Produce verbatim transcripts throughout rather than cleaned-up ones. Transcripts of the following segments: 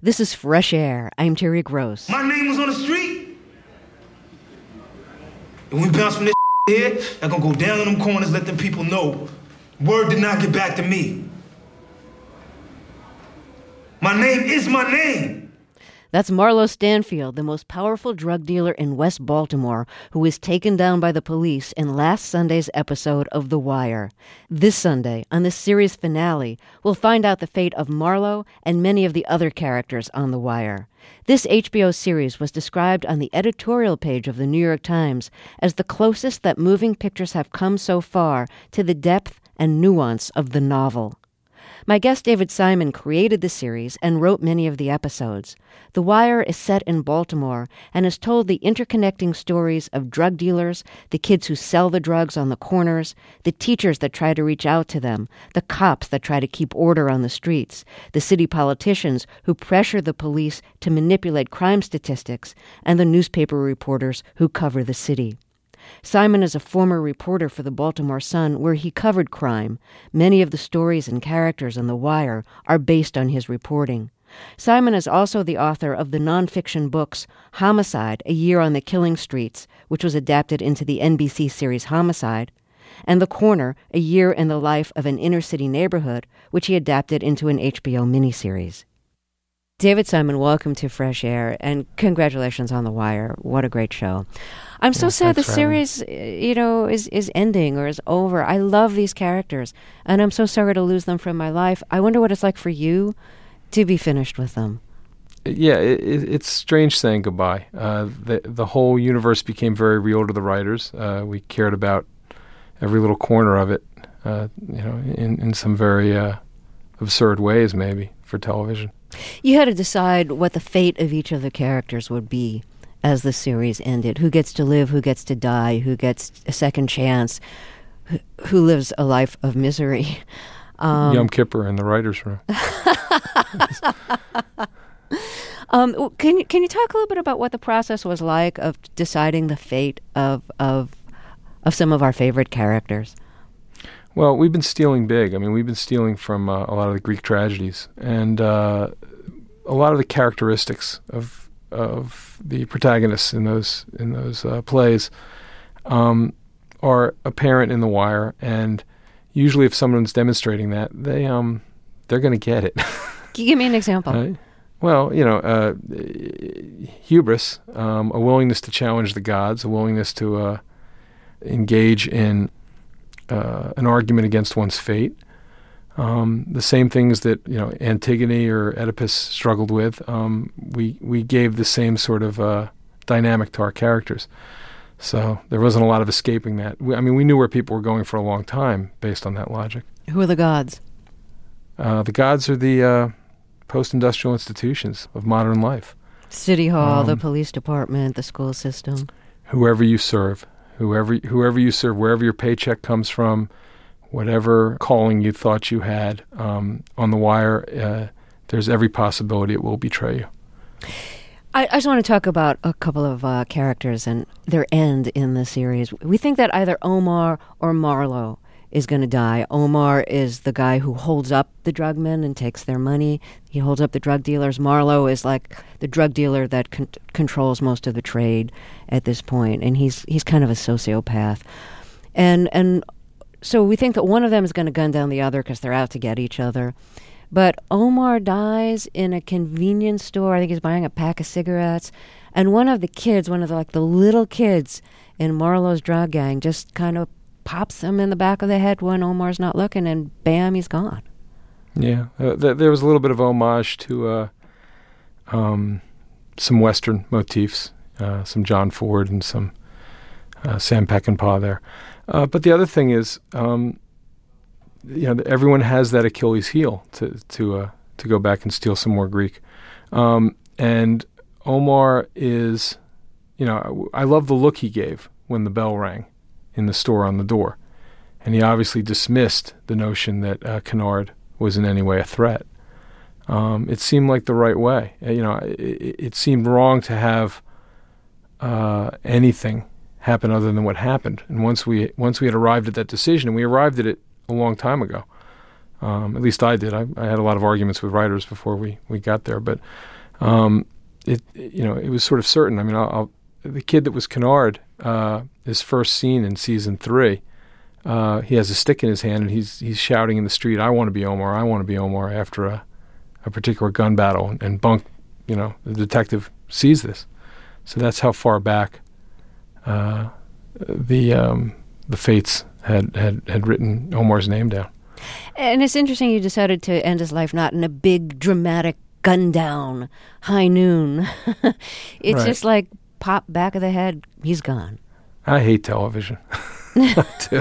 This is Fresh Air. I'm Terry Gross. My name was on the street. And we bounce from this here, I'm gonna go down in them corners, let them people know. Word did not get back to me. My name is my name. That's Marlo Stanfield, the most powerful drug dealer in West Baltimore, who was taken down by the police in last Sunday's episode of The Wire. This Sunday, on the series finale, we'll find out the fate of Marlo and many of the other characters on The Wire. This H B O series was described on the editorial page of the New York Times as the closest that moving pictures have come so far to the depth and nuance of the novel. My guest David Simon created the series and wrote many of the episodes. The Wire is set in Baltimore and has told the interconnecting stories of drug dealers, the kids who sell the drugs on the corners, the teachers that try to reach out to them, the cops that try to keep order on the streets, the city politicians who pressure the police to manipulate crime statistics, and the newspaper reporters who cover the city. Simon is a former reporter for the Baltimore Sun, where he covered crime. Many of the stories and characters on The Wire are based on his reporting. Simon is also the author of the nonfiction books Homicide, A Year on the Killing Streets, which was adapted into the N B C series Homicide, and The Corner, A Year in the Life of an Inner-City Neighborhood, which he adapted into an H B O miniseries. David Simon, welcome to Fresh Air, and congratulations on The Wire. What a great show. I'm so yeah, sad the series, you know, is, is ending or is over. I love these characters, and I'm so sorry to lose them from my life. I wonder what it's like for you to be finished with them. Yeah, it, it, it's strange saying goodbye. Uh, the the whole universe became very real to the writers. Uh, we cared about every little corner of it, uh, you know, in, in some very uh, absurd ways, maybe, for television. You had to decide what the fate of each of the characters would be as the series ended. Who gets to live, who gets to die, who gets a second chance, who, who lives a life of misery. Um, Yom Kippur in the writer's room. um, can you can you talk a little bit about what the process was like of deciding the fate of of of some of our favorite characters? Well, we've been stealing big. I mean, we've been stealing from uh, a lot of the Greek tragedies, and uh, a lot of the characteristics of of the protagonists in those in those uh, plays um, are apparent in The Wire. And usually, if someone's demonstrating that, they um they're going to get it. Give me an example. Uh, well, you know, uh, hubris, um, a willingness to challenge the gods, a willingness to uh, engage in Uh, an argument against one's fate. Um, the same things that, you know, Antigone or Oedipus struggled with, um, we we gave the same sort of uh, dynamic to our characters. So there wasn't a lot of escaping that. We, I mean, we knew where people were going for a long time based on that logic. Who are the gods? Uh, the gods are the uh, post-industrial institutions of modern life. City Hall, um, the police department, the school system. Whoever you serve. Whoever whoever you serve, wherever your paycheck comes from, whatever calling you thought you had, um, on The Wire, uh, there's every possibility it will betray you. I, I just want to talk about a couple of uh, characters and their end in the series. We think that either Omar or Marlo is going to die. Omar is the guy who holds up the drug men and takes their money. He holds up the drug dealers. Marlo is like the drug dealer that con- controls most of the trade at this point, and he's he's kind of a sociopath. And and so we think that one of them is going to gun down the other because they're out to get each other. But Omar dies in a convenience store. I think he's buying a pack of cigarettes. And one of the kids, one of the like the little kids in Marlo's drug gang, just kind of pops him in the back of the head when Omar's not looking, and bam, he's gone. Yeah, uh, th- there was a little bit of homage to uh, um, some Western motifs, uh, some John Ford and some uh, Sam Peckinpah there. Uh, but the other thing is, um, you know, everyone has that Achilles heel to to uh, to go back and steal some more Greek. Um, and Omar is, you know, I, I love the look he gave when the bell rang in the store on the door. And he obviously dismissed the notion that uh, Kennard was in any way a threat. Um, it seemed like the right way. Uh, you know, it, it seemed wrong to have uh, anything happen other than what happened. And once we once we had arrived at that decision, and we arrived at it a long time ago, Um, at least I did. I, I had a lot of arguments with writers before we, we got there, but um, it you know it was sort of certain. I mean, I'll, I'll, the kid that was Kennard, uh, his first scene in season three, uh, he has a stick in his hand and he's he's shouting in the street, "I want to be Omar! I want to be Omar!" after a, a particular gun battle, and Bunk, you know, the detective sees this. So that's how far back uh, the um, the fates had, had, had written Omar's name down. And it's interesting you decided to end his life not in a big, dramatic gun down, high noon. It's Right. just like pop, back of the head, he's gone. I hate television. I do.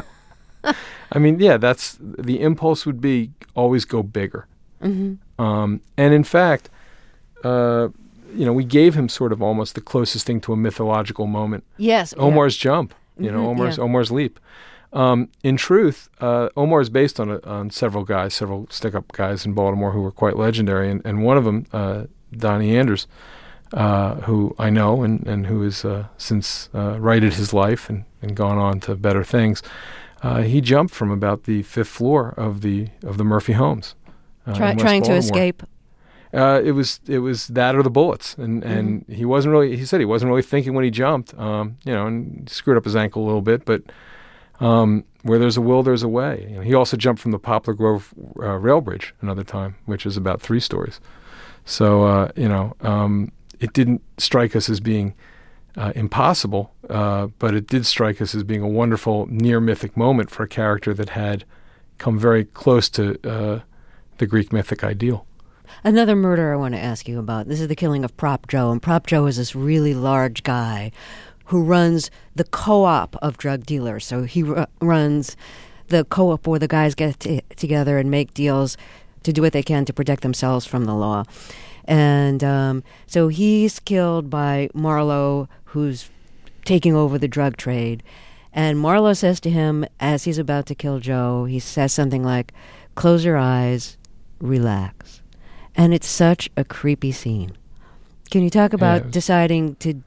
I mean, yeah, that's the impulse would be always go bigger. Mm-hmm. Um, and in fact, uh, you know, we gave him sort of almost the closest thing to a mythological moment. Yes. Omar's jump, you know, Mhm, Omar's yeah. Omar's leap. Um, in truth, uh, Omar is based on a, on several guys, several stick-up guys in Baltimore who were quite legendary, and, and one of them, uh, Donnie Anders, uh, who I know and, and who has uh, since uh, righted his life and, and gone on to better things. Uh, he jumped from about the fifth floor of the of the Murphy homes, uh, Try, in West trying to Baltimore. escape. Uh, it was it was that or the bullets, and and Mm-hmm. he wasn't really. He said he wasn't really thinking when he jumped. Um, you know, and screwed up his ankle a little bit, but um, where there's a will, there's a way. You know, he also jumped from the Poplar Grove uh, rail bridge another time, which is about three stories. So uh, you know, um, it didn't strike us as being uh, impossible, uh, but it did strike us as being a wonderful near mythic moment for a character that had come very close to uh, the Greek mythic ideal. Another murder I want to ask you about. This is the killing of Prop Joe. And Prop Joe is this really large guy who runs the co-op of drug dealers. So he r- runs the co-op where the guys get t- together and make deals to do what they can to protect themselves from the law. And um, so he's killed by Marlowe, who's taking over the drug trade. And Marlowe says to him, as he's about to kill Joe, he says something like, "Close your eyes, relax." And it's such a creepy scene. Can you talk about Yeah. deciding to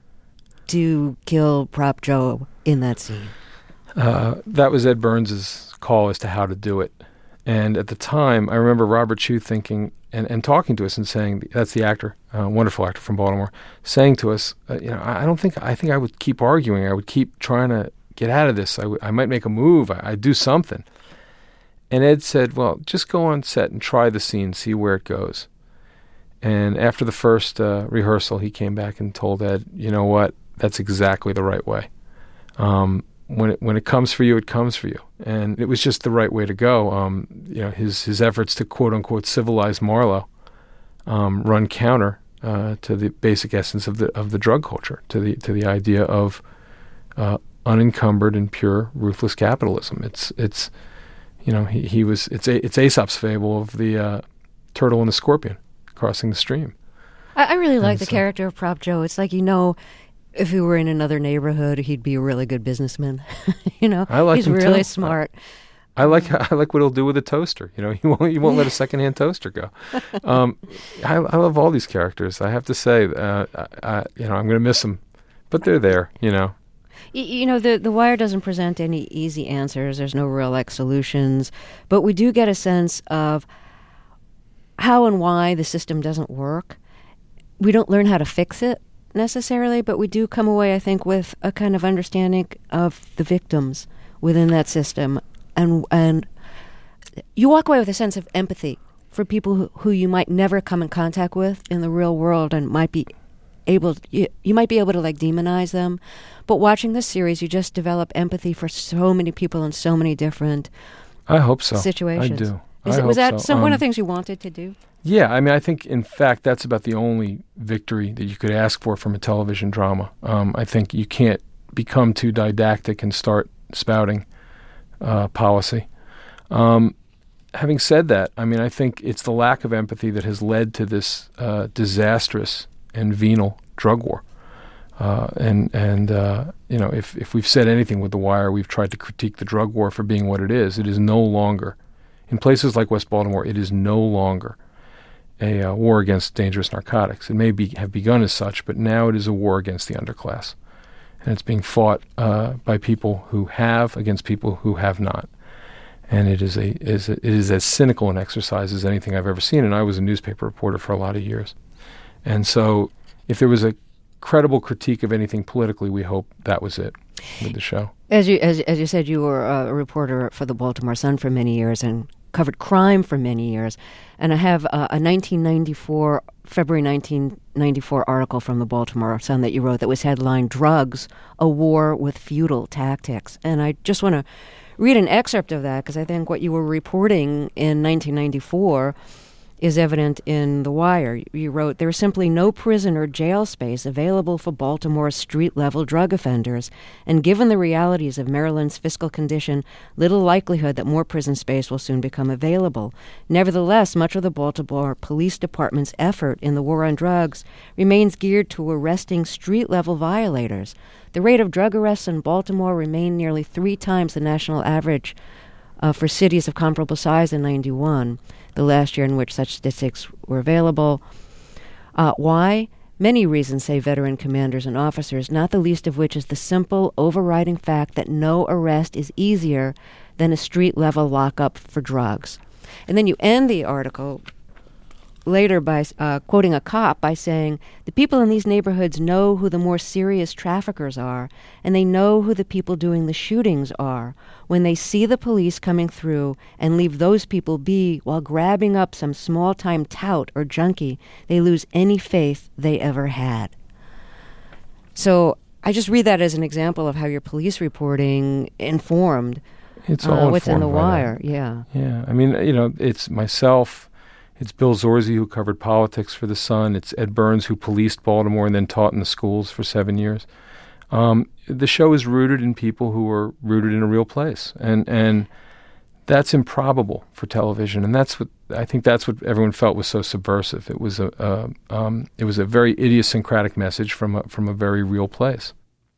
to kill Prop Joe in that scene? Uh, that was Ed Burns's call as to how to do it. And at the time, I remember Robert Chu thinking and, and talking to us and saying, that's the actor, uh, wonderful actor from Baltimore, saying to us, uh, you know, I, I don't think, I think I would keep arguing. I would keep trying to get out of this. I, w- I might make a move. I, I'd do something. And Ed said, well, just go on set and try the scene, see where it goes. And after the first uh, rehearsal, he came back and told Ed, you know what, that's exactly the right way. Um, when it, when it comes for you, it comes for you. And it was just the right way to go. Um, you know, his his efforts to quote-unquote civilize Marlowe um, run counter uh, to the basic essence of the of the drug culture, to the to the idea of uh, unencumbered and pure, ruthless capitalism. It's it's you know he, he was it's a, it's Aesop's fable of the uh, turtle and the scorpion crossing the stream. I, I really like And the so- character of Prop Joe. It's like, you know, if he were in another neighborhood, he'd be a really good businessman. you know, I like he's him really too. smart. I like I like what he'll do with a toaster. You know, he won't he won't let a secondhand toaster go. Um, I, I love all these characters. I have to say, uh, I, I, you know, I'm going to miss them, but they're there. You know, Y- You know, the, the Wire doesn't present any easy answers. There's no real, like, solutions. But we do get a sense of how and why the system doesn't work. We don't learn how to fix it necessarily, but we do come away, I think, with a kind of understanding of the victims within that system. And and you walk away with a sense of empathy for people who, who you might never come in contact with in the real world and might be able you, you might be able to like demonize them, but watching this series you just develop empathy for so many people in so many different I hope so. situations. I do. Is I it, was hope that so. some one Um, of the things you wanted to do? Yeah, I mean, I think, in fact, that's about the only victory that you could ask for from a television drama. Um, I think you can't become too didactic and start spouting uh, policy. Um, having said that, I mean, I think it's the lack of empathy that has led to this uh, disastrous and venal drug war. Uh, and, and uh, you know, if, if we've said anything with The Wire, we've tried to critique the drug war for being what it is. It is no longer, in places like West Baltimore, it is no longer a uh, war against dangerous narcotics. It may be, have begun as such, but now it is a war against the underclass. And it's being fought uh, by people who have against people who have not. and it is a is a, it is as cynical an exercise as anything I've ever seen. And I was a newspaper reporter for a lot of years, and so if there was a credible critique of anything politically, we hope that was it with the show. As you as as you said, you were a reporter for the Baltimore Sun for many years and covered crime for many years. And I have a, a nineteen ninety-four, February nineteen ninety-four article from the Baltimore Sun that you wrote that was headlined "Drugs, a War with Feudal Tactics." And I just want to read an excerpt of that because I think what you were reporting in nineteen ninety-four is evident in The Wire. You wrote, "There is simply no prison or jail space available for Baltimore's street-level drug offenders, and given the realities of Maryland's fiscal condition, little likelihood that more prison space will soon become available. Nevertheless, much of the Baltimore Police Department's effort in the war on drugs remains geared to arresting street-level violators. The rate of drug arrests in Baltimore remained nearly three times the national average uh, for cities of comparable size in ninety-one, the last year in which such statistics were available. Uh, why? Many reasons, say veteran commanders and officers, not the least of which is the simple, overriding fact that no arrest is easier than a street-level lockup for drugs." And then you end the article later by uh, quoting a cop by saying, "The people in these neighborhoods know who the more serious traffickers are, and they know who the people doing the shootings are. When they see the police coming through and leave those people be while grabbing up some small-time tout or junkie, they lose any faith they ever had." So I just read that as an example of how your police reporting informed It's all uh, what's in The informed by Wire. that. Yeah. Yeah. I mean, you know, it's myself, it's Bill Zorzi, who covered politics for The Sun. It's Ed Burns, who policed Baltimore and then taught in the schools for seven years. Um, the show is rooted in people who are rooted in a real place. And and that's improbable for television. And that's what I think that's what everyone felt was so subversive. It was a, a um, it was a very idiosyncratic message from a, from a very real place.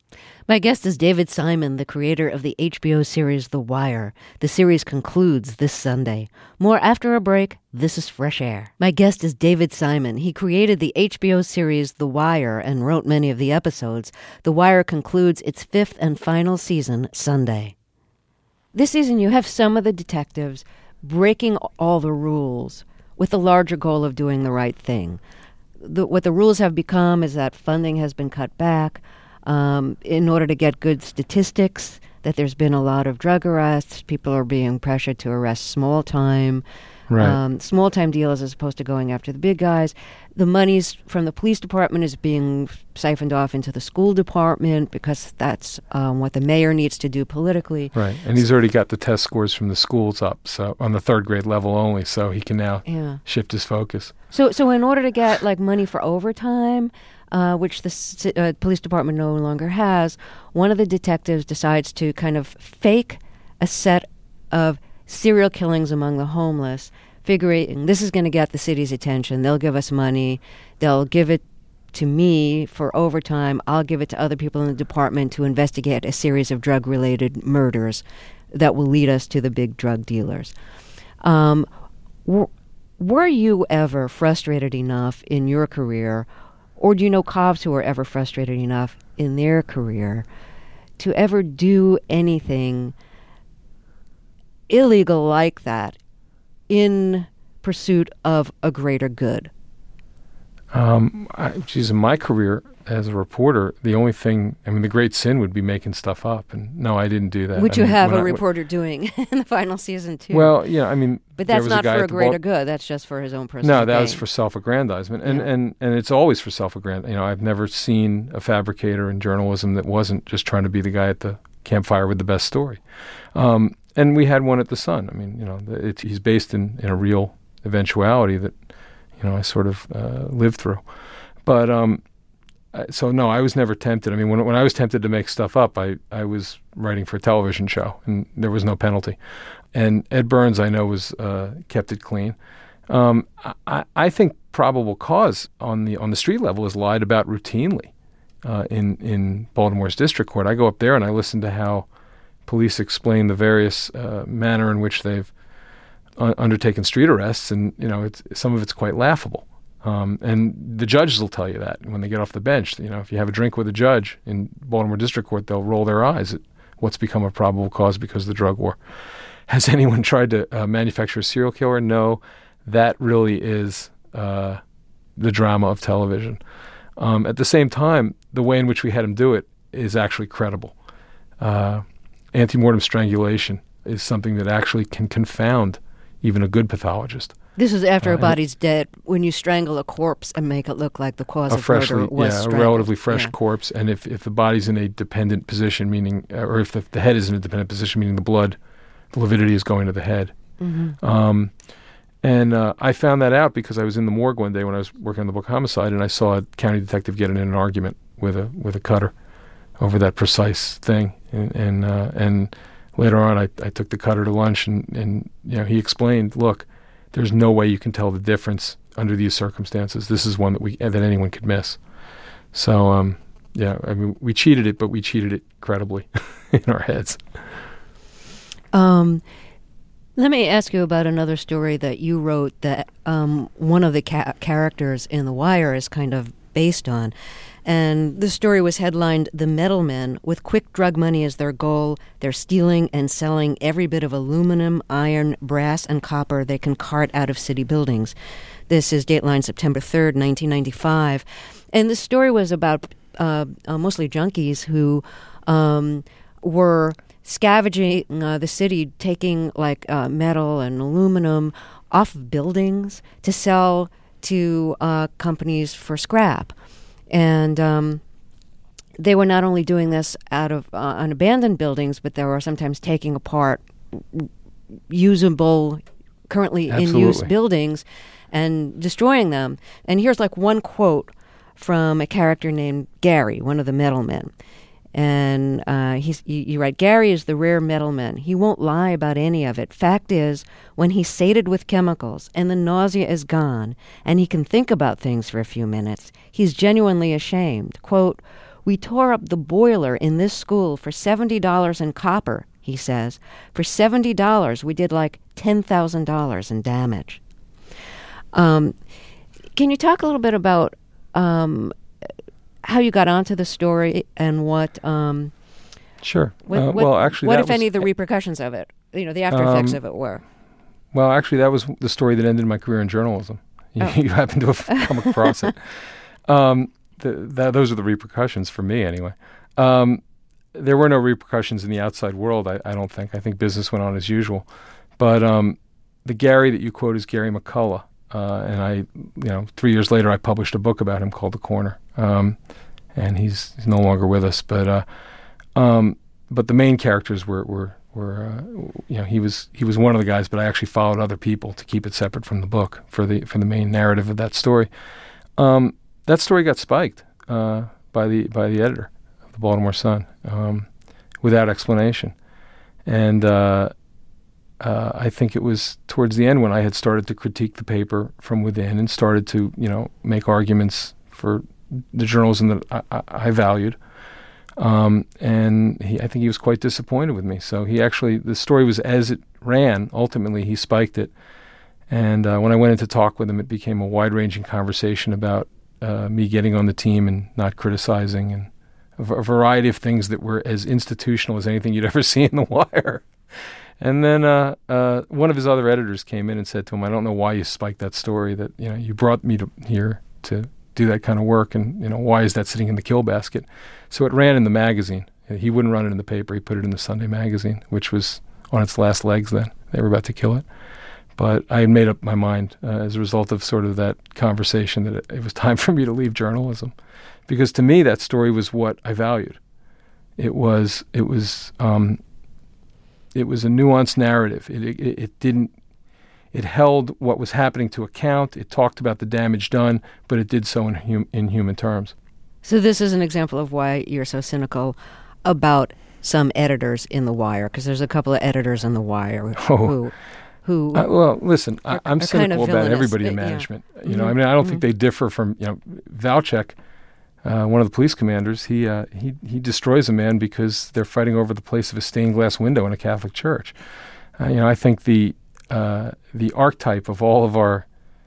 My guest is David Simon, the creator of the H B O series The Wire. The series concludes this Sunday. More after a break. This is Fresh Air. My guest is David Simon. He created the H B O series The Wire and wrote many of the episodes. The Wire concludes its fifth and final season Sunday. This season you have some of the detectives breaking all the rules with the larger goal of doing the right thing. The, what the rules have become is that funding has been cut back Um, in order to get good statistics, that there's been a lot of drug arrests. People are being pressured to arrest small-time, Right. um, small-time dealers as opposed to going after the big guys. The monies from the police department is being siphoned off into the school department because that's um, what the mayor needs to do politically. Right. And he's already got the test scores from the schools up, so on the third grade level only, so he can now Yeah. shift his focus. So, so in order to get like money for overtime, uh, which the c- uh, police department no longer has, one of the detectives decides to kind of fake a set of serial killings among the homeless, figuring this is going to get the city's attention. They'll give us money. They'll give it to me for overtime. I'll give it to other people in the department to investigate a series of drug-related murders that will lead us to the big drug dealers. Um, were, were you ever frustrated enough in your career, or do you know cops who are ever frustrated enough in their career to ever do anything illegal like that in pursuit of a greater good? Um, I, geez, in my career as a reporter, the only thing, I mean, the great sin would be making stuff up. And no, I didn't do that. Which I you mean, have when a I- reporter doing in the final season, too. Well, yeah, I mean, but there that's was not a guy for a at the greater Bal- good. That's just for his own personal No, that was gain. for self-aggrandizement. And, Yeah. and, and it's always for self-aggrandizement. You know, I've never seen a fabricator in journalism that wasn't just trying to be the guy at the campfire with the best story. Um, and we had one at the Sun. I mean, you know, the- it's, he's based in, in a real eventuality that, you know, I sort of uh, lived through. But um, I- so no, I was never tempted. I mean, when when I was tempted to make stuff up, I, I was writing for a television show, and there was no penalty. And Ed Burns, I know, was uh, kept it clean. Um, I, I think probable cause on the on the street level is lied about routinely uh, in in Baltimore's district court. I go up there and I listen to how police explain the various uh, manner in which they've uh, undertaken street arrests, and you know, it's some of it's quite laughable. Um, and the judges will tell you that when they get off the bench. You know, if you have a drink with a judge in Baltimore District Court, they'll roll their eyes at what's become a probable cause because of the drug war. has anyone tried to uh, manufacture a serial killer? No, that really is uh, the drama of television. Um, at the same time, the way in which we had him do it is actually credible. Uh, antemortem strangulation is something that actually can confound even a good pathologist. This is after Uh, a body's dead, when you strangle a corpse and make it look like the cause A of freshly, murder was yeah, a strangled. relatively fresh Yeah. corpse, and if, if the body's in a dependent position, meaning, uh, or if the, the head is in a dependent position, meaning the blood, the lividity is going to the head. Mm-hmm. Um, and uh, I found that out because I was in the morgue one day when I was working on the book Homicide, and I saw a county detective getting in an argument with a with a cutter over that precise thing. And and, uh, and later on, I, I took the cutter to lunch, and, and you know he explained, look, there's no way you can tell the difference under these circumstances. This is one that we that anyone could miss. So um, yeah, I mean, we cheated it, but we cheated it credibly in our heads. Um, let me ask you about another story that you wrote that um, one of the ca- characters in The Wire is kind of based on. And the story was headlined, "The Metal Men, with quick drug money as their goal, they're stealing and selling every bit of aluminum, iron, brass, and copper they can cart out of city buildings." This is Dateline September third, nineteen ninety-five. And the story was about uh, uh, mostly junkies who um, were scavenging uh, the city, taking like uh, metal and aluminum off of buildings to sell to uh, companies for scrap. And um, they were not only doing this out of uh, on abandoned buildings, but they were sometimes taking apart usable, currently Absolutely. in use buildings and destroying them. And here's like one quote from a character named Gary, one of the metal men. And uh, he's, you, you write, "Gary is the rare metal man. He won't lie about any of it. Fact is, when he's sated with chemicals and the nausea is gone and he can think about things for a few minutes, he's genuinely ashamed. Quote, 'We tore up the boiler in this school for seventy dollars in copper,' he says. 'For seventy dollars, we did like ten thousand dollars in damage.'" Um, can you talk a little bit about um, how you got onto the story and what... Um, Sure. what, uh, what, well, actually, what that if any was- of the repercussions of it, you know, the after effects Um, of it were? Well, actually, that was the story that ended my career in journalism. You, Oh. you happen to have come across it. Um, the, that, those are the repercussions for me, anyway. Um, there were no repercussions in the outside world, I, I don't think. I think business went on as usual. But um, the Gary that you quote is Gary McCullough. Uh, and I, you know, three years later, I published a book about him called The Corner. Um, and he's, he's no longer with us. But uh, um, but the main characters were were were uh, you know he was he was one of the guys. But I actually followed other people to keep it separate from the book for the for the main narrative of that story. Um, that story got spiked uh, by the by the editor of the Baltimore Sun um, without explanation, and. Uh, Uh, I think it was towards the end when I had started to critique the paper from within and started to, you know, make arguments for the journalism that I, I, I valued. Um, and he, I think he was quite disappointed with me. So he actually, the story was as it ran. Ultimately, he spiked it. And uh, when I went in to talk with him, it became a wide-ranging conversation about uh, me getting on the team and not criticizing, and a, v- a variety of things that were as institutional as anything you'd ever see in The Wire. And then uh, uh, one of his other editors came in and said to him, "I don't know why you spiked that story, that, you know, you brought me to here to do that kind of work, and, you know, why is that sitting in the kill basket?" So it ran in the magazine. He wouldn't run it in the paper. He put it in the Sunday magazine, which was on its last legs then. They were about to kill it. But I had made up my mind uh, as a result of sort of that conversation that it, it was time for me to leave journalism. Because to me, that story was what I valued. It was, it was... Um, It was a nuanced narrative. It, it, it didn't. It held what was happening to account. It talked about the damage done, but it did so in hum, in human terms. So this is an example of why you're so cynical about some editors in The Wire, because there's a couple of editors in The Wire who... Oh. who, who Uh, well, listen, I, are- I'm are cynical kind of about villainous. everybody in Uh, yeah. management. You know, Mhm. I mean, I don't Mhm. think they differ from, you know, Valchek, uh, one of the police commanders. He uh, he he destroys a man because they're fighting over the place of a stained glass window in a Catholic church. Uh, you know, I think the uh, the archetype of all of our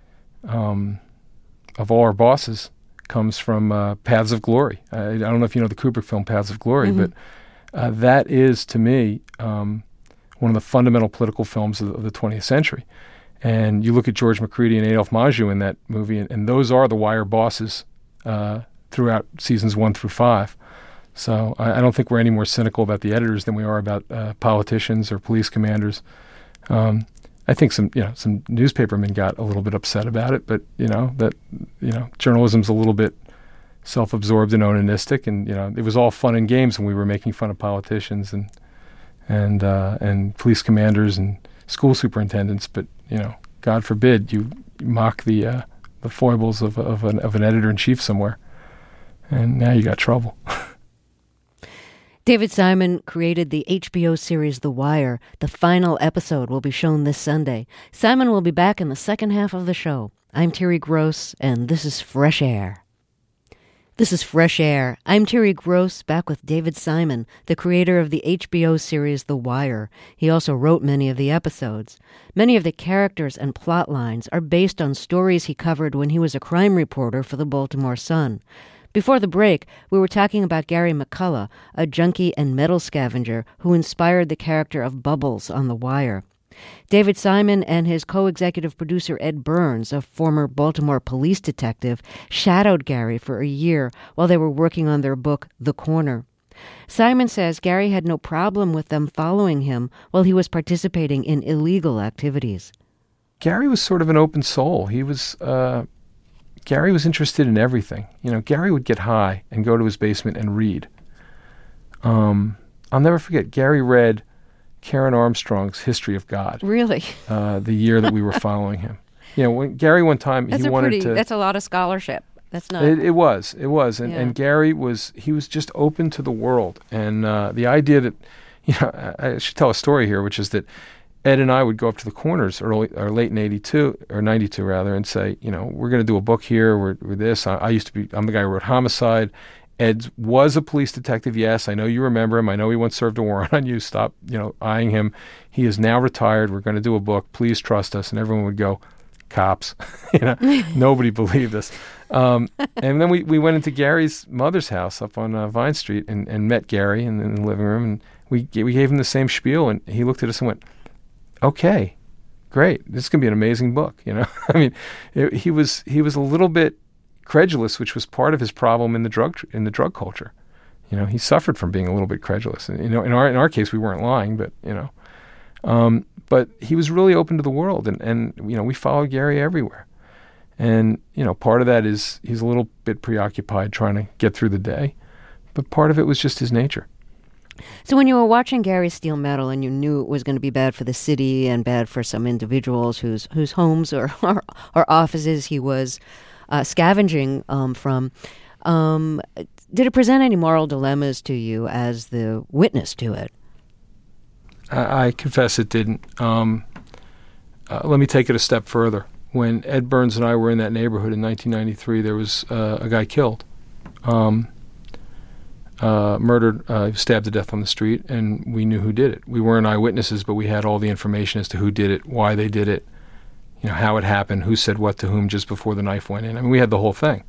um, of all our bosses comes from uh, Paths of Glory. I, I don't know if you know the Kubrick film Paths of Glory, Mhm. but uh, that is, to me, um, one of the fundamental political films of, of the twentieth century. And you look at George McCready and Adolph Maju in that movie, and, and those are the Wire bosses uh, throughout seasons one through five. So I, I don't think we're any more cynical about the editors than we are about uh, politicians or police commanders. Um, I think some, you know, some newspapermen got a little bit upset about it, but you know that, you know, journalism's a little bit self-absorbed and onanistic, and you know, it was all fun and games when we were making fun of politicians and and uh, and police commanders and school superintendents. But you know, God forbid you mock the uh, the foibles of of an of an editor in chief somewhere, and now you got trouble. David Simon created the H B O series The Wire. The final episode will be shown this Sunday. Simon will be back in the second half of the show. I'm Terry Gross, and this is Fresh Air. This is Fresh Air. I'm Terry Gross, back with David Simon, the creator of the H B O series The Wire. He also wrote many of the episodes. Many of the characters and plot lines are based on stories he covered when he was a crime reporter for the Baltimore Sun. Before the break, we were talking about Gary McCullough, a junkie and metal scavenger who inspired the character of Bubbles on The Wire. David Simon and his co-executive producer Ed Burns, a former Baltimore police detective, shadowed Gary for a year while they were working on their book, The Corner. Simon says Gary had no problem with them following him while he was participating in illegal activities. Gary was sort of an open soul. He was... Uh Gary was interested in everything. You know, Gary would get high and go to his basement and read. Um, I'll never forget, Gary read Karen Armstrong's History of God. Really? Uh, the year that we were following him. You know, when Gary one time, that's he a wanted pretty, to... That's a lot of scholarship. That's not... It, it was. It was. And, yeah. and Gary was, he was just open to the world. And uh, the idea that, you know, I, I should tell a story here, which is that Ed and I would go up to the Corners early or late in eighty-two or ninety-two rather, and say, you know, we're going to do a book here. We're, we're this. I, I used to be. I'm the guy who wrote Homicide. Ed was a police detective. Yes, I know you remember him. I know he once served a warrant on you. Stop, you know, eyeing him. He is now retired. We're going to do a book. Please trust us. And everyone would go, cops. you know, nobody believed us. Um, and then we, we went into Gary's mother's house up on uh, Vine Street and, and met Gary in, in the living room, and we we gave him the same spiel, and he looked at us and went, okay, great. This is going to be an amazing book. You know, I mean, it, he was he was a little bit credulous, which was part of his problem in the drug in the drug culture. You know, he suffered from being a little bit credulous. And, you know, in our in our case, we weren't lying, but you know, um, but he was really open to the world, and and you know, we followed Gary everywhere. And you know, part of that is he's a little bit preoccupied trying to get through the day, but part of it was just his nature. So when you were watching Gary steal metal and you knew it was going to be bad for the city and bad for some individuals whose whose homes or or, or offices he was uh, scavenging um, from, um, did it present any moral dilemmas to you as the witness to it? I, I confess it didn't. Um, uh, let me take it a step further. When Ed Burns and I were in that neighborhood in nineteen ninety-three, there was uh, a guy killed. Um, Uh, murdered, uh, stabbed to death on the street, and we knew who did it. We weren't eyewitnesses, but we had all the information as to who did it, why they did it, you know, how it happened, who said what to whom just before the knife went in. I mean, we had the whole thing.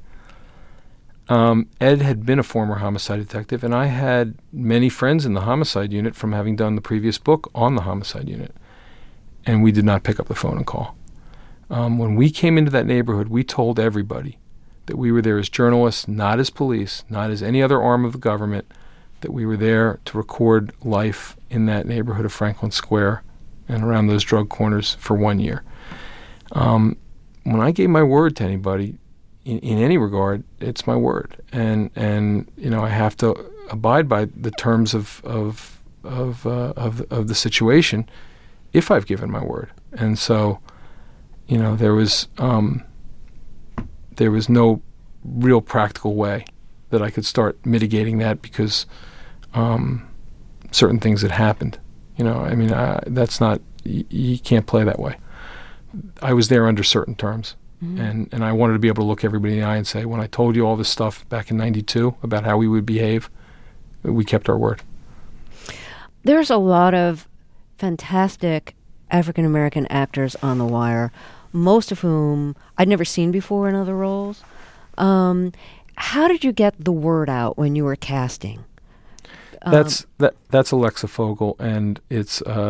Um, Ed had been a former homicide detective, and I had many friends in the homicide unit from having done the previous book on the homicide unit, and we did not pick up the phone and call. Um, when we came into that neighborhood, we told everybody that we were there as journalists, not as police, not as any other arm of the government, that we were there to record life in that neighborhood of Franklin Square and around those drug corners for one year. Um, when I gave my word to anybody, in, in any regard, it's my word. And, and you know, I have to abide by the terms of of of, uh, of, of the situation if I've given my word. And so, you know, there was... Um, there was no real practical way that I could start mitigating that because um, certain things had happened. You know, I mean, I, that's not, y- you can't play that way. I was there under certain terms, mm-hmm. and, and I wanted to be able to look everybody in the eye and say, when I told you all this stuff back in ninety-two about how we would behave, we kept our word. There's a lot of fantastic African-American actors on The Wire, most of whom I'd never seen before in other roles. Um, how did you get the word out when you were casting? Um, that's that. That's Alexa Fogel, and it's uh,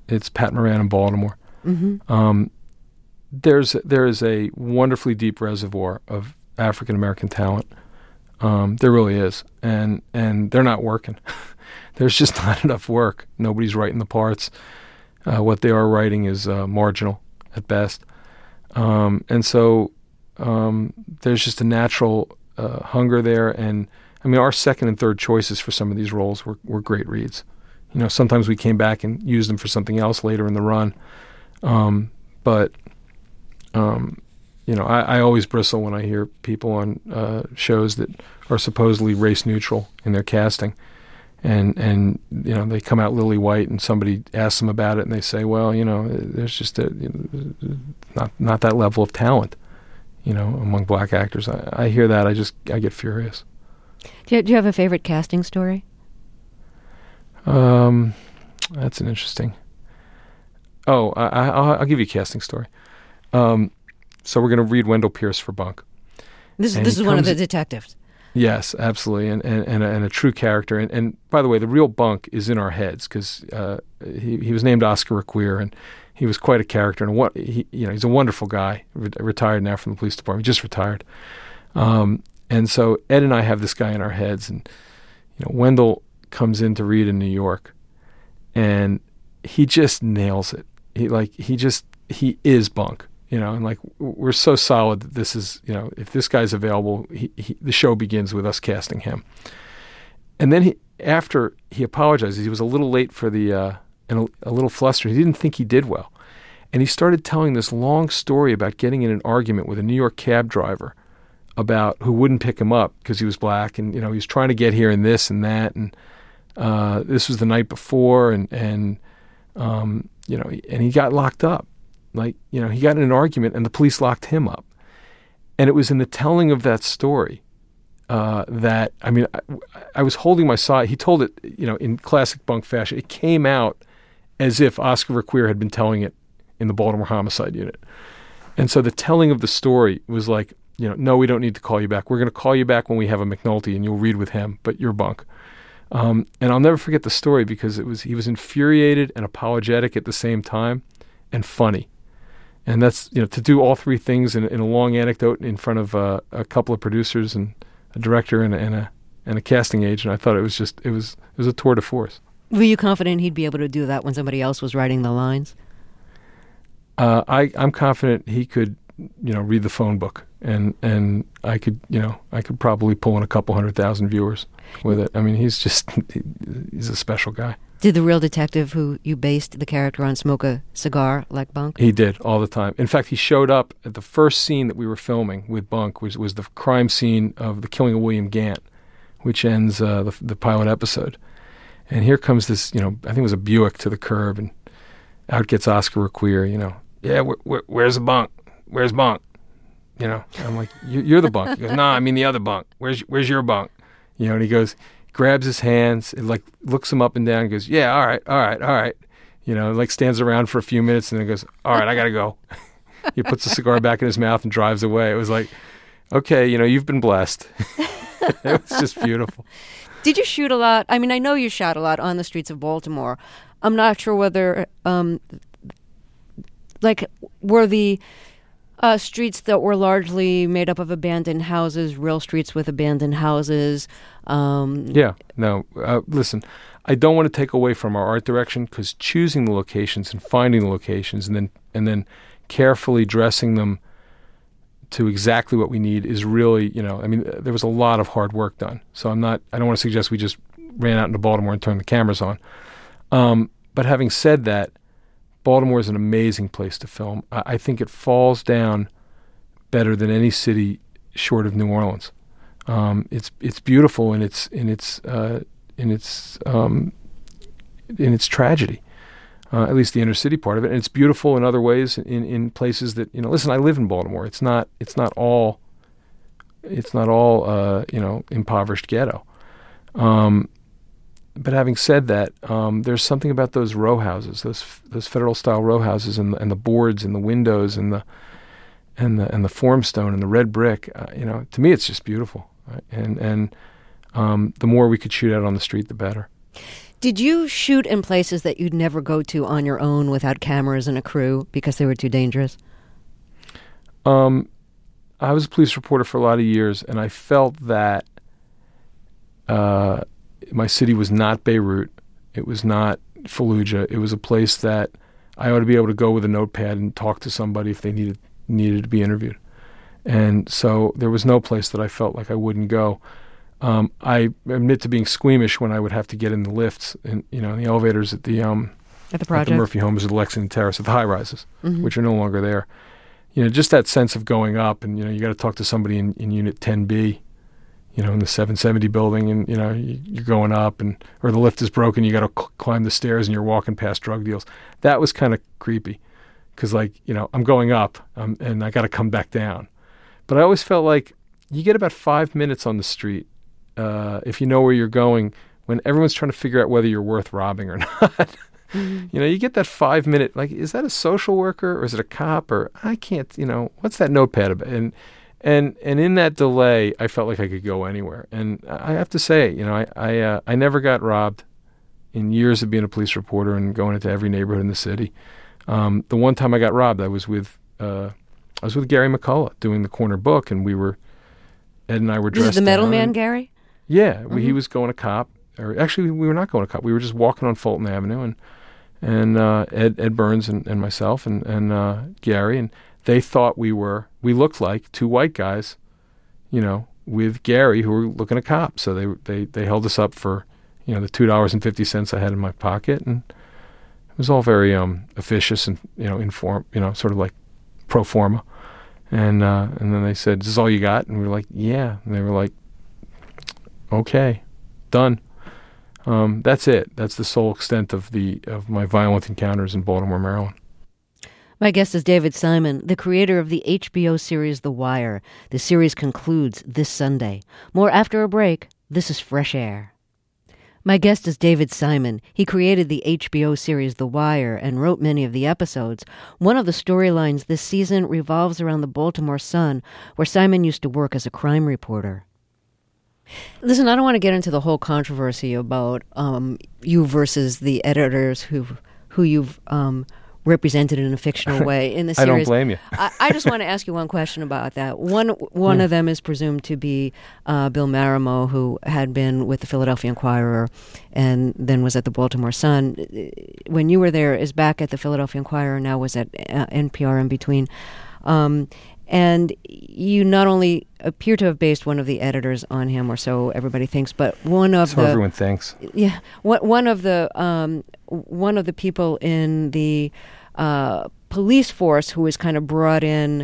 It's Pat Moran in Baltimore. Mm-hmm. Um, there's there is a wonderfully deep reservoir of African American talent. Um, there really is, and and they're not working. There's just not enough work. Nobody's writing the parts. Uh, what they are writing is uh, marginal at best, um, and so um, there's just a natural uh, hunger there. And I mean, our second and third choices for some of these roles were, were great reads. You know, sometimes we came back and used them for something else later in the run, um, but um, you know, I, I always bristle when I hear people on uh, shows that are supposedly race neutral in their casting. And, and you know, they come out lily white and somebody asks them about it and they say, well, you know, there's just a, you know, not not that level of talent, you know, among black actors. I, I hear that, I just, I get furious. Do you, do you have a favorite casting story? Um, that's an interesting... Oh, I, I, I'll, I'll give you a casting story. Um, so we're going to read Wendell Pierce for Bunk. This, And this he is one of comes- the detectives. Yes, absolutely, and and and a, and a true character. And, and by the way, the real Bunk is in our heads because uh, he he was named Oscar Require, and he was quite a character. And what he you know he's a wonderful guy, re- retired now from the police department, just retired. Um, and so Ed and I have this guy in our heads, and you know Wendell comes in to read in New York, and he just nails it. He like he just he is Bunk. You know, and like we're so solid that this is, you know, if this guy's available, he, he, the show begins with us casting him. And then he, after he apologizes, he was a little late for the, uh, and a, a little flustered. He didn't think he did well. And he started telling this long story about getting in an argument with a New York cab driver about who wouldn't pick him up because he was black. And, you know, he was trying to get here and this and that. And uh, this was the night before. And, and um, you know, and he got locked up. Like, you know, he got in an argument and the police locked him up. And it was in the telling of that story uh, that, I mean, I, I was holding my side. He told it, you know, in classic Bunk fashion. It came out as if Oscar Require had been telling it in the Baltimore Homicide Unit. And so the telling of the story was like, you know, no, we don't need to call you back. We're going to call you back when we have a McNulty and you'll read with him, but you're Bunk. Um, and I'll never forget the story because it was he was infuriated and apologetic at the same time and funny. And that's, you know, to do all three things in, in a long anecdote in front of uh, a couple of producers and a director and a, and a and a casting agent. I thought it was just it was it was a tour de force. Were you confident he'd be able to do that when somebody else was writing the lines? Uh, I I'm confident he could, you know, read the phone book and and I could, you know, I could probably pull in a couple hundred thousand viewers with it. I mean, he's just he's a special guy. Did the real detective who you based the character on smoke a cigar like Bunk? He did all the time. In fact, he showed up at the first scene that we were filming with Bunk, was was the crime scene of the killing of William Gant, which ends uh, the, the pilot episode. And here comes this, you know, I think it was a Buick to the curb, and out gets Oscar Require, you know, yeah, wh- wh- where's the Bunk? Where's Bunk? You know, I'm like, you're the Bunk. He goes, no, I mean the other Bunk. Where's where's your Bunk? You know, and he goes, grabs his hands, and like looks him up and down and goes, yeah, all right, all right, all right. You know, like stands around for a few minutes and then goes, all right, I got to go. He puts the cigar back in his mouth and drives away. It was like, okay, you know, you've been blessed. It was just beautiful. Did you shoot a lot? I mean, I know you shot a lot on the streets of Baltimore. I'm not sure whether, um, like, were the uh, streets that were largely made up of abandoned houses, real streets with abandoned houses? Um, yeah, no, uh, listen, I don't want to take away from our art direction because choosing the locations and finding the locations and then and then carefully dressing them to exactly what we need is really, you know, I mean, there was a lot of hard work done. So I'm not, I don't want to suggest we just ran out into Baltimore and turned the cameras on. Um, but having said that, Baltimore is an amazing place to film. I, I think it falls down better than any city short of New Orleans. Um, it's it's beautiful in its in its uh, in its um, in its tragedy, uh, at least the inner city part of it. And it's beautiful in other ways in, in places that, you know. Listen, I live in Baltimore. It's not it's not all it's not all uh, you know, impoverished ghetto. Um, but having said that, um, there's something about those row houses, those those federal style row houses, and and the boards and the windows and the and the and the formstone and the red brick. Uh, you know, to me, it's just beautiful. Right? And and um, the more we could shoot out on the street, the better. Did you shoot in places that you'd never go to on your own without cameras and a crew because they were too dangerous? Um, I was a police reporter for a lot of years, and I felt that uh, my city was not Beirut. It was not Fallujah. It was a place that I ought to be able to go with a notepad and talk to somebody if they needed needed to be interviewed. And so there was no place that I felt like I wouldn't go. Um, I admit to being squeamish when I would have to get in the lifts and, you know, in the elevators at the um, at the at project, the Murphy Homes or the Lexington Terrace, at the high rises, mm-hmm. which are no longer there. You know, just that sense of going up, and you know, you got to talk to somebody in, in Unit ten B, you know, in the seven seventy building, and you know, you, you're going up, and or the lift is broken, you got to cl- climb the stairs, and you're walking past drug deals. That was kind of creepy, because like, you know, I'm going up, um, and I got to come back down. But I always felt like you get about five minutes on the street uh, if you know where you're going, when everyone's trying to figure out whether you're worth robbing or not. Mm-hmm. You know, you get that five minute, like, is that a social worker or is it a cop, or I can't, you know, what's that notepad about? And and and in that delay, I felt like I could go anywhere. And I have to say, you know, I I, uh, I never got robbed in years of being a police reporter and going into every neighborhood in the city. Um, the one time I got robbed, I was with uh, I was with Gary McCullough doing the corner book, and we were Ed and I were dressed. This is the metal down man, and, Gary? Yeah, Mm-hmm. we, he was going to cop, or actually we were not going to cop. We were just walking on Fulton Avenue, and and uh, Ed Ed Burns and, and myself and and uh, Gary, and they thought we were we looked like two white guys, you know, with Gary who were looking at cops. So they they they held us up for, you know, the two dollars and fifty cents I had in my pocket, and it was all very um officious and, you know, inform you know sort of like pro forma. And uh, and then they said, "Is this all you got?" And we were like, "Yeah." And they were like, "Okay, done." Um, that's it. That's the sole extent of the of my violent encounters in Baltimore, Maryland. My guest is David Simon, the creator of the H B O series The Wire. The series concludes this Sunday. More after a break. This is Fresh Air. My guest is David Simon. He created the H B O series The Wire and wrote many of the episodes. One of the storylines this season revolves around the Baltimore Sun, where Simon used to work as a crime reporter. Listen, I don't want to get into the whole controversy about um, you versus the editors who who you've um, represented in a fictional way in the series. I don't blame you. I, I just want to ask you one question about that. One one yeah. of them is presumed to be uh, Bill Marimo, who had been with the Philadelphia Inquirer and then was at the Baltimore Sun. When you were there, is back at the Philadelphia Inquirer, now was at uh, N P R in between. Um, and you not only appear to have based one of the editors on him, or so everybody thinks, but one of so the everyone thinks. Yeah, one one of the um, one of the people in the uh, police force who was kind of brought in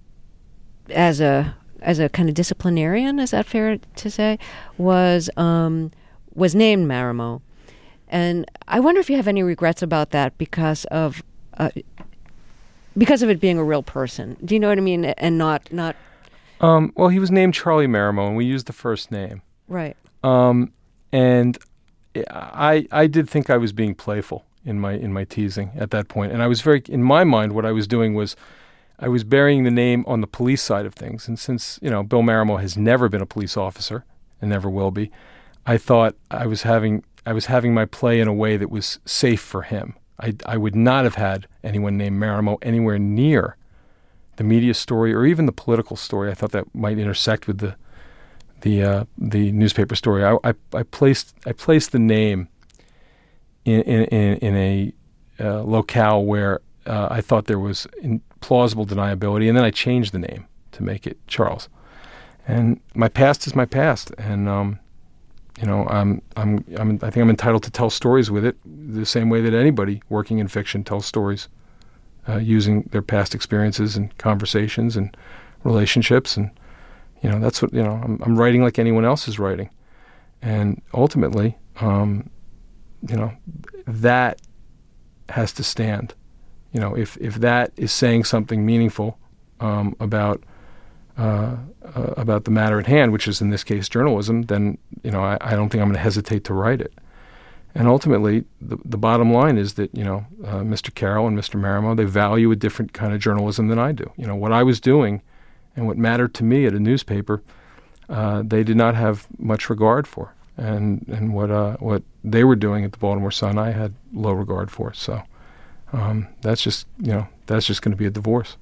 as a as a kind of disciplinarian. Is that fair to say? Was um, was named Marimo, and I wonder if you have any regrets about that because of. Uh, Because of it being a real person. Do you know what I mean? And not... not um, well, he was named Charlie Marimo, and we used the first name. Right. Um, and I I did think I was being playful in my in my teasing at that point. And I was very... In my mind, what I was doing was I was burying the name on the police side of things. And since, you know, Bill Marimo has never been a police officer and never will be, I thought I was having I was having my play in a way that was safe for him. I, I would not have had anyone named Marimo anywhere near the media story or even the political story. I thought that might intersect with the the uh, the newspaper story. I, I I placed I placed the name in in in, in a uh, locale where uh, I thought there was plausible deniability, and then I changed the name to make it Charles. And my past is my past, and um, you know, I'm, I'm, I'm, I think I'm entitled to tell stories with it the same way that anybody working in fiction tells stories, uh, using their past experiences and conversations and relationships. And, you know, that's what, you know, I'm, I'm writing like anyone else is writing. And ultimately, um, you know, that has to stand. You know, if, if that is saying something meaningful um, about Uh, uh, about the matter at hand, which is in this case journalism, then, you know, I, I don't think I'm going to hesitate to write it. And ultimately, the, the bottom line is that, you know, uh, Mister Carroll and Mister Marimo, they value a different kind of journalism than I do. You know, what I was doing and what mattered to me at a newspaper, uh, they did not have much regard for. and and what uh, what they were doing at the Baltimore Sun, I had low regard for. So um, that's just you know that's just going to be a divorce.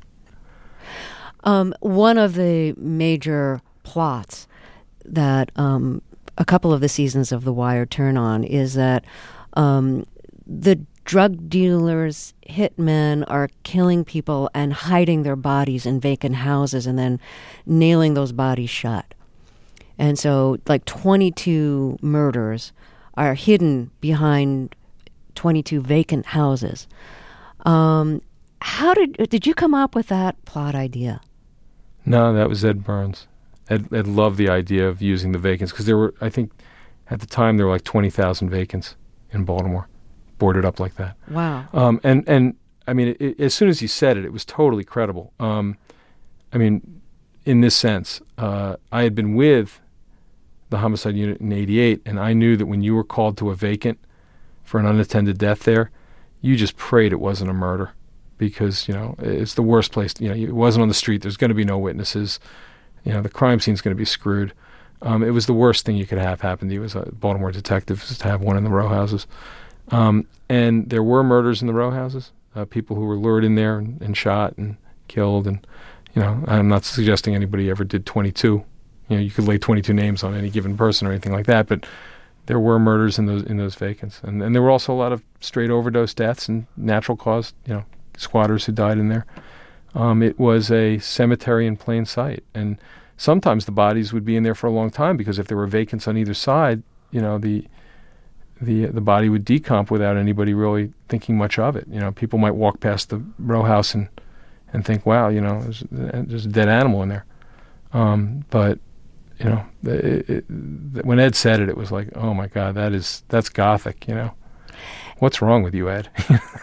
Um, one of the major plots that um, a couple of the seasons of The Wire turn on is that um, the drug dealers, hitmen are killing people and hiding their bodies in vacant houses and then nailing those bodies shut. And so like twenty-two murders are hidden behind twenty-two vacant houses. Um, how did did you come up with that plot idea? No, that was Ed Burns. Ed, Ed loved the idea of using the vacants because there were, I think, at the time there were like twenty thousand vacants in Baltimore, boarded up like that. Wow. Um, and and I mean, it, it, as soon as he said it, it was totally credible. Um, I mean, in this sense, uh, I had been with the homicide unit in eighty-eight, and I knew that when you were called to a vacant for an unattended death there, you just prayed it wasn't a murder. Because, you know, it's the worst place. You know, it wasn't on the street. There's going to be no witnesses. You know, the crime scene's going to be screwed. Um, it was the worst thing you could have happen to you as a Baltimore detective, is to have one in the row houses. Um, and there were murders in the row houses, uh, people who were lured in there and, and shot and killed. And, you know, I'm not suggesting anybody ever did twenty-two. You know, you could lay twenty-two names on any given person or anything like that, but there were murders in those in those vacants. And, and there were also a lot of straight overdose deaths and natural cause, you know, squatters who died in there. Um, it was a cemetery in plain sight, and sometimes the bodies would be in there for a long time because if there were vacants on either side, you know, the the the body would decomp without anybody really thinking much of it. You know, people might walk past the row house and and think, "Wow, you know, there's, there's a dead animal in there." Um, but you know, it, it, when Ed said it, it was like, "Oh my God, that is that's gothic." You know, what's wrong with you, Ed?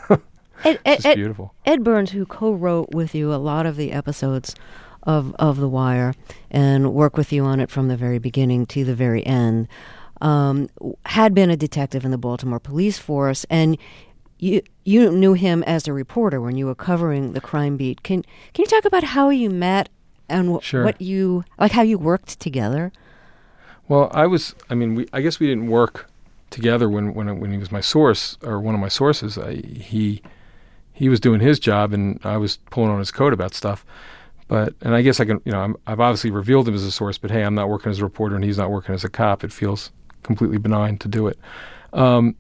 Ed, Ed, it's Ed, beautiful. Ed Burns, who co-wrote with you a lot of the episodes of of The Wire and worked with you on it from the very beginning to the very end, um, had been a detective in the Baltimore police force, and you you knew him as a reporter when you were covering the crime beat. Can can you talk about how you met and w- Sure. what you like, how you worked together? Well, I was. I mean, we. I guess we didn't work together when when when he was my source or one of my sources. I, he. He was doing his job, and I was pulling on his coat about stuff. But, and I guess I can, you know, I'm, I've obviously revealed him as a source, but hey, I'm not working as a reporter, and he's not working as a cop. It feels completely benign to do it. Um,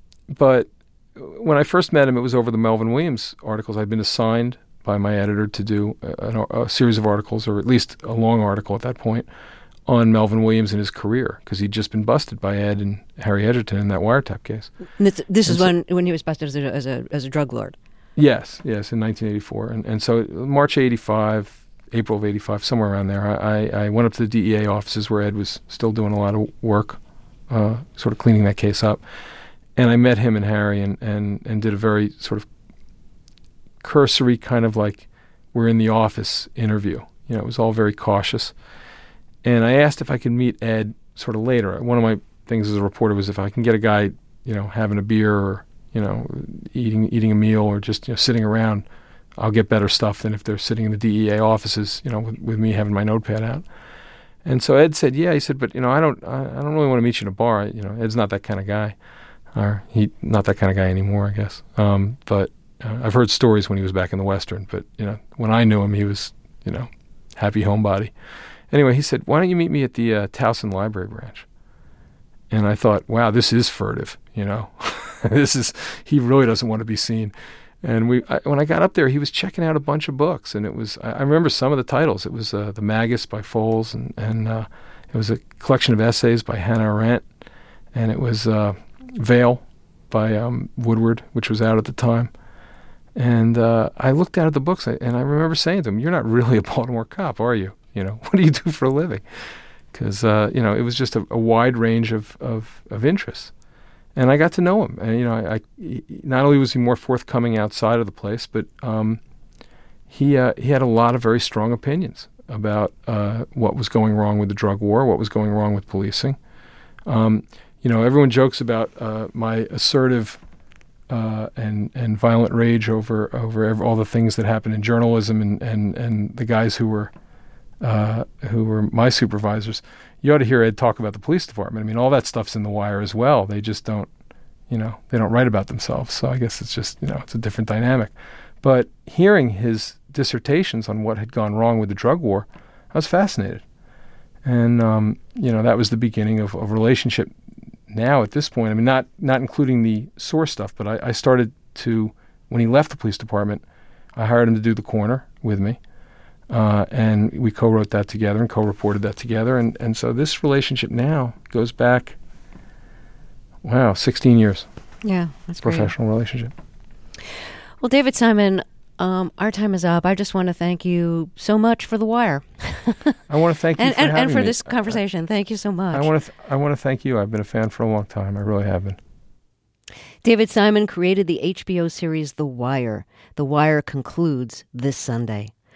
but when I first met him, it was over the Melvin Williams articles. I'd been assigned by my editor to do a, a, a series of articles, or at least a long article at that point, on Melvin Williams and his career, because he'd just been busted by Ed and Harry Edgerton in that wiretap case. And this this And is so, when when he was busted as a as a, as a drug lord. Yes, yes, in nineteen eighty-four. And and so March eighty-five, April of eighty-five, somewhere around there, I, I went up to the D E A offices where Ed was still doing a lot of work, uh, sort of cleaning that case up. And I met him and Harry and, and, and did a very sort of cursory kind of like we're in the office interview. You know, it was all very cautious. And I asked if I could meet Ed sort of later. One of my things as a reporter was if I can get a guy, you know, having a beer or you know, eating eating a meal or just you know, sitting around, I'll get better stuff than if they're sitting in the D E A offices, you know, with, with me having my notepad out. And so Ed said, yeah, he said, but, you know, I don't I, I don't really want to meet you in a bar. I, you know, Ed's not that kind of guy. Or he not that kind of guy anymore, I guess. Um, but uh, I've heard stories when he was back in the Western. But, you know, when I knew him, he was, you know, happy homebody. Anyway, he said, why don't you meet me at the uh, Towson Library branch? And I thought, wow, this is furtive, you know. This is, he really doesn't want to be seen. And we, I, when I got up there, he was checking out a bunch of books, and it was, I, I remember some of the titles. It was uh, The Magus by Foles, and, and uh, it was a collection of essays by Hannah Arendt, and it was uh, Veil by um, Woodward, which was out at the time. And uh, I looked out at the books, and I remember saying to him, you're not really a Baltimore cop, are you? You know, what do you do for a living? Because, uh, you know, it was just a, a wide range of, of, of interests. And I got to know him. And, you know, I, I not only was he more forthcoming outside of the place, but um, he uh, he had a lot of very strong opinions about uh, what was going wrong with the drug war, what was going wrong with policing. Um, you know, everyone jokes about uh, my assertive uh, and and violent rage over over every, all the things that happened in journalism and, and, and the guys who were uh, who were my supervisors, you ought to hear Ed talk about the police department. I mean, all that stuff's in The Wire as well. They just don't, you know, they don't write about themselves. So I guess it's just, you know, it's a different dynamic. But hearing his dissertations on what had gone wrong with the drug war, I was fascinated. And, um, you know, that was the beginning of a relationship now at this point. I mean, not not including the source stuff, but I, I started to, when he left the police department, I hired him to do The Corner with me. Uh, and we co-wrote that together and co-reported that together. And, and so this relationship now goes back, wow, sixteen years. Yeah, that's professional great. relationship. Well, David Simon, um, our time is up. I just want to thank you so much for The Wire. I want to thank you and, for and, having and for me. this conversation. Thank you so much. I want to th- I want to thank you. I've been a fan for a long time. I really have been. David Simon created the H B O series The Wire. The Wire concludes this Sunday.